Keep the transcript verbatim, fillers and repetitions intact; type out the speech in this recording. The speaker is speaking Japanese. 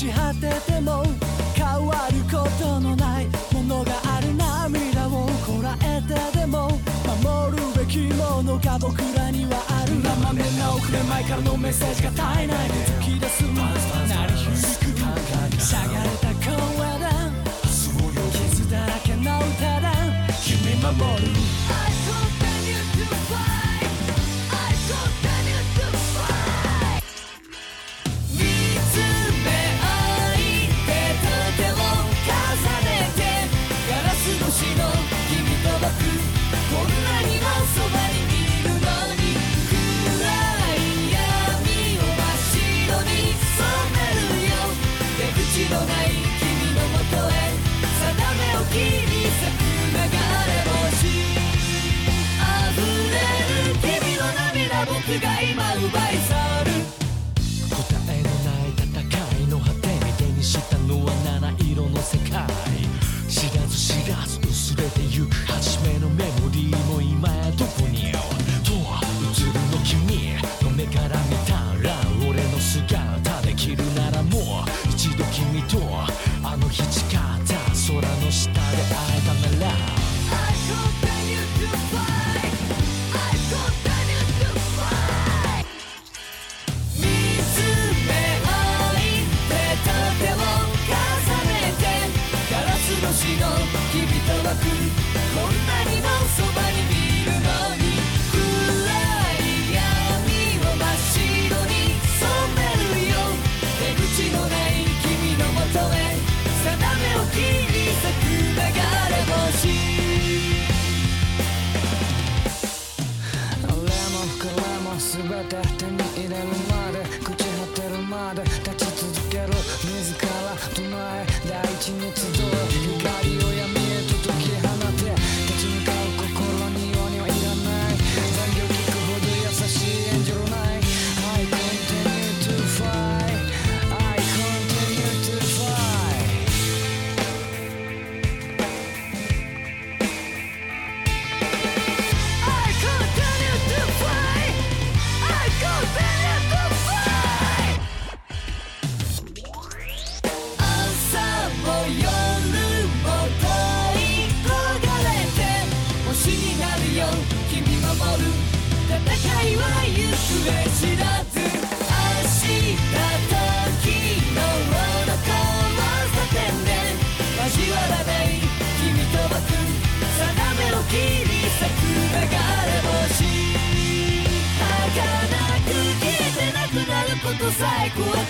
ち果てても変わることのないものがある。涙をこらえてでも守るべきものが僕らにはある。生めな遅れ前からのメッセージが絶えないで突き出す鳴り響くしゃがれた声だ傷だらけの歌だ君守る。こんなにもそばにいるのに暗い闇を真っ白に染めるよ。出口のない君のもとへ定めを切り裂く流れ星溢れる君の涙僕が今奪い去る。答えのない戦いの果てに手にしたのは七色の世界。知らず知らず薄れてゆく初めのメモリーも今やどこにと映るの君の目から見たら俺の姿できるならもう一度君とあの日誓った空の下で会えたなら I continue to fight I continue to fight 見つめ合い手と手を重ねてガラス越しの君と僕こんなにもそばにいるのに暗い闇を真っ白に染めるよ。出口のない君のもとへ定めを切り裂く流れ星。俺も膨れも全て手に入れるまで朽ち果てるまで立ち続ける自ら唱え大地に集う光を闇へと解き放て立ち向かう心に弱音はいらない残業聞くほど優しいエンジェルない I continue to fight I continue to fight I continue to fight I continue to fight 朝も夜も恋焦がれて星になるよ君守る。戦いは行方知らず明日時のこの交差点で交わらない君と僕定めを切り裂く流れ星儚く消えてなくなることさえ怖